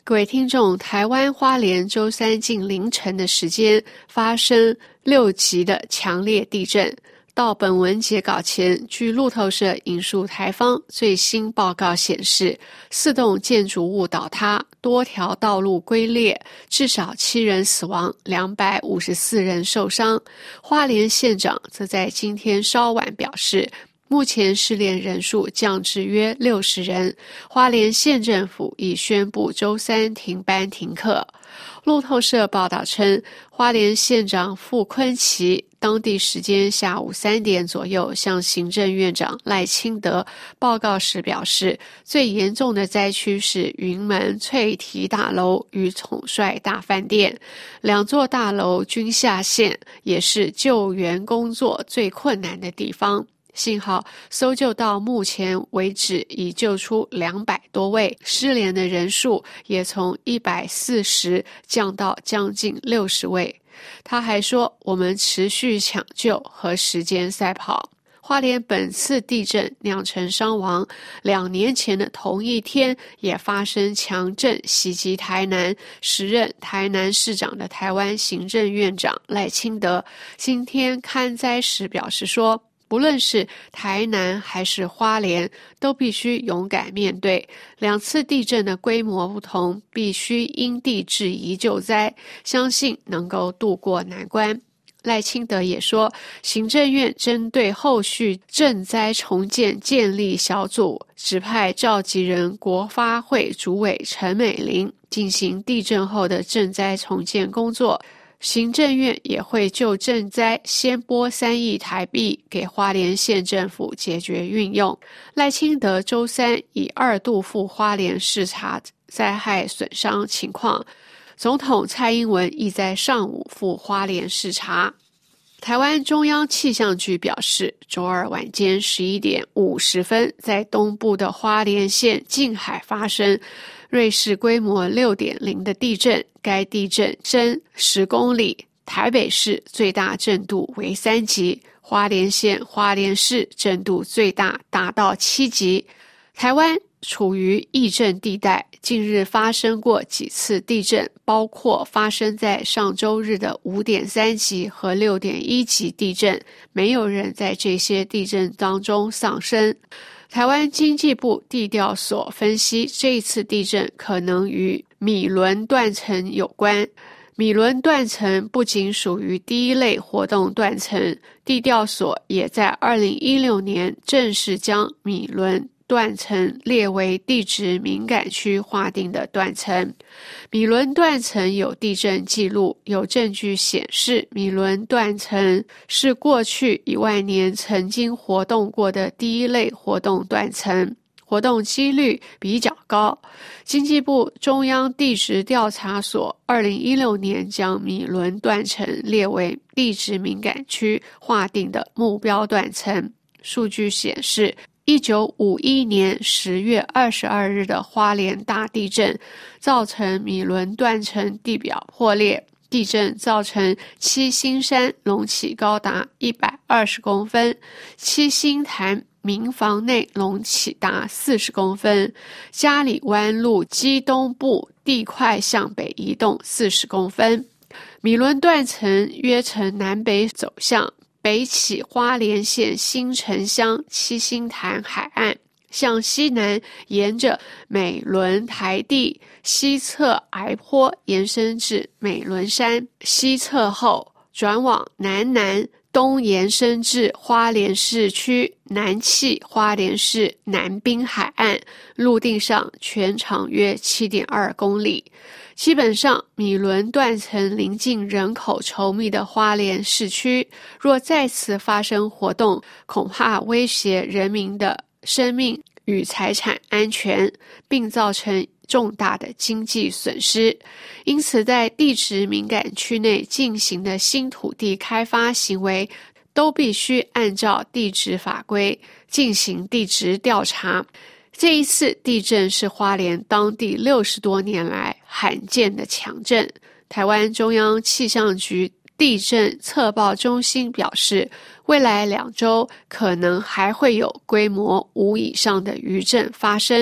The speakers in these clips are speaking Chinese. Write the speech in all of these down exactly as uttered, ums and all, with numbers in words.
各位听众，台湾花莲周三近凌晨的时间发生六级的强烈地震。到本文截稿前，据路透社引述台方最新报告显示，四栋建筑物倒塌，多条道路龟裂，至少七人死亡，两百五十四人受伤。花莲县长则在今天稍晚表示，目前失联人数降至约六十人，花莲县政府已宣布周三停班停课。路透社报道称，花莲县长傅昆萁当地时间下午三点左右向行政院长赖清德报告时表示，最严重的灾区是云门翠堤大楼与统帅大饭店，两座大楼均下陷，也是救援工作最困难的地方。幸好搜救到目前为止已救出两百多位，失联的人数也从一百四十降到将近六十位。他还说，我们持续抢救和时间赛跑。花莲本次地震酿成伤亡，两年前的同一天也发生强震袭击台南，时任台南市长的台湾行政院长赖清德今天看灾时表示说，不论是台南还是花莲，都必须勇敢面对。两次地震的规模不同，必须因地制宜救灾，相信能够渡过难关。赖清德也说，行政院针对后续震灾重建建立小组，指派召集人国发会主委陈美玲进行地震后的震灾重建工作。行政院也会就震灾先拨三亿台币给花莲县政府解决运用。赖清德周三已二度赴花莲视察灾害损伤情况，总统蔡英文亦在上午赴花莲视察。台湾中央气象局表示，周二晚间十一点五十分，在东部的花莲县近海发生瑞士规模 六点零 的地震，该地震深十公里，台北市最大震度为三级，花莲县花莲市震度最大达到七级。台湾处于疫震地带，近日发生过几次地震，包括发生在上周日的 五点三 级和 六点一 级地震，没有人在这些地震当中丧生。台湾经济部地调所分析，这一次地震可能与米伦断层有关。米伦断层不仅属于第一类活动断层，地调所也在二零一六年正式将米伦断层列为地质敏感区划定的断层。米伦断层有地震记录，有证据显示米伦断层是过去一万年曾经活动过的第一类活动断层，活动几率比较高。经济部中央地质调查所二零一六年将米伦断层列为地质敏感区划定的目标断层。数据显示，一九五一年十月二十二日的花莲大地震造成米伦断层地表破裂，地震造成七星山隆起高达一百二十公分，七星潭民房内隆起达四十公分，嘉里湾路基东部地块向北移动四十公分。米伦断层约呈南北走向，北起花莲县新城乡七星潭海岸，向西南沿着美伦台地西侧崖坡延伸至美伦山西侧后，转往南南东延伸至花莲市区南气花莲市南滨海岸，陆地上全长约 七点二公里。基本上，米伦断层临近人口稠密的花莲市区，若再次发生活动，恐怕威胁人民的生命与财产安全，并造成重大的经济损失。因此，在地质敏感区内进行的新土地开发行为，都必须按照地质法规进行地质调查。这一次地震是花莲当地六十多年来罕见的强震。台湾中央气象局地震测报中心表示，未来两周可能还会有规模五以上的余震发生，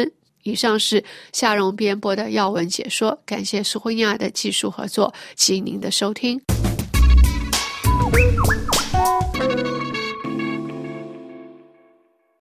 以上是夏蓉编播的要闻解说，感谢苏慧亚的技术合作及您的收听。